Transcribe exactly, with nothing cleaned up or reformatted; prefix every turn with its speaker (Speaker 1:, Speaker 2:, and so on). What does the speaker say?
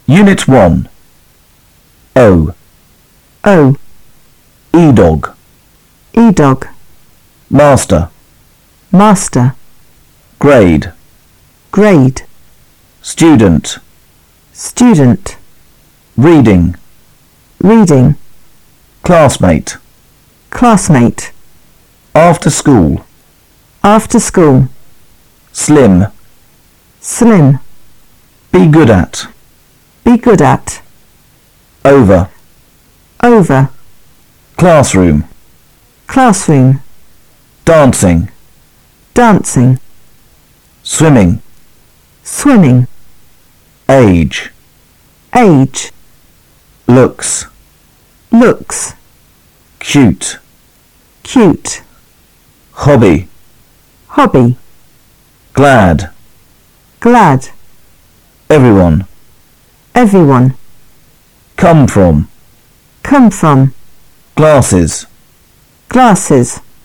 Speaker 1: Unit one. O.
Speaker 2: O.
Speaker 1: E-dog.
Speaker 2: E-dog.
Speaker 1: Master.
Speaker 2: Master.
Speaker 1: Grade.
Speaker 2: Grade.
Speaker 1: Student.
Speaker 2: Student.
Speaker 1: Reading.
Speaker 2: Reading.
Speaker 1: Classmate.
Speaker 2: Classmate.
Speaker 1: After school.
Speaker 2: After school.
Speaker 1: Slim.
Speaker 2: Slim.
Speaker 1: Be good at.
Speaker 2: Be good at.
Speaker 1: Over.
Speaker 2: Over.
Speaker 1: Classroom.
Speaker 2: Classroom.
Speaker 1: Dancing.
Speaker 2: Dancing.
Speaker 1: Swimming.
Speaker 2: Swimming.
Speaker 1: Age.
Speaker 2: Age.
Speaker 1: Looks.
Speaker 2: Looks.
Speaker 1: Cute.
Speaker 2: Cute.
Speaker 1: Hobby.
Speaker 2: Hobby.
Speaker 1: Glad.
Speaker 2: Glad.
Speaker 1: Everyone.
Speaker 2: Everyone.
Speaker 1: Come from.
Speaker 2: Come from.
Speaker 1: Glasses.
Speaker 2: Glasses.